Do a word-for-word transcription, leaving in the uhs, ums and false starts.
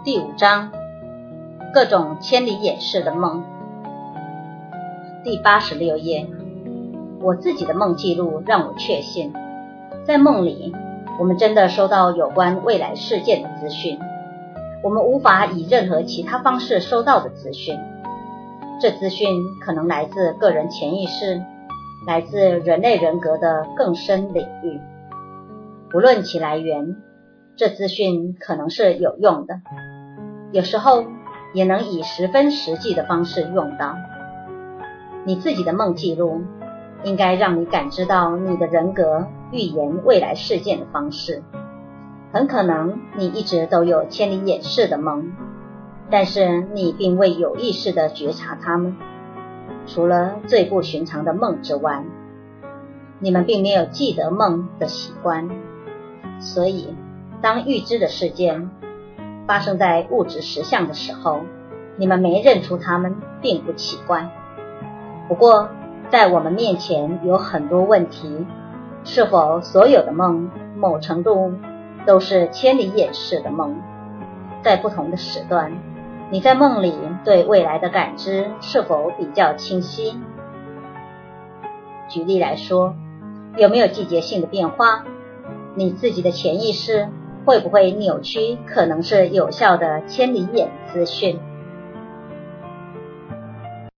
第五章，各种千里眼式的梦。第八十六页，我自己的梦记录让我确信，在梦里，我们真的收到有关未来事件的资讯，我们无法以任何其他方式收到的资讯。这资讯可能来自个人潜意识，来自人类人格的更深领域。无论其来源，这资讯可能是有用的，有时候也能以十分实际的方式用到。你自己的梦记录应该让你感知到你的人格预言未来事件的方式。很可能你一直都有千里眼式的梦，但是你并未有意识地觉察它们。除了最不寻常的梦之外，你们并没有记得梦的习惯，所以当预知的事件发生在物质实相的时候，你们没认出它们并不奇怪。不过在我们面前有很多问题，是否所有的梦某程度都是千里眼式的梦？在不同的时段，你在梦里对未来的感知是否比较清晰？举例来说，有没有季节性的变化？你自己的潜意识会不会扭曲可能是有效的千里眼资讯？